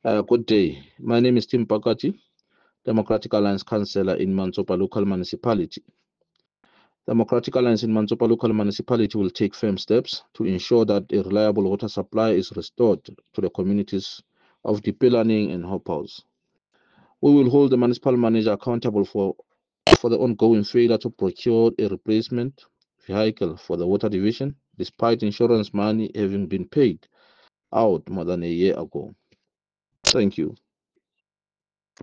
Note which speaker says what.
Speaker 1: Good day. My name is Tim Pakati, Democratic Alliance Councillor in Mansopa Local Municipality. Democratic Alliance in Mansopa Local Municipality will take firm steps to ensure that a reliable water supply is restored to the communities of Dipelaning and Hope House. We will hold the municipal manager accountable for the ongoing failure to procure a replacement vehicle for the water division, despite insurance money having been paid out more than a year ago. Thank you.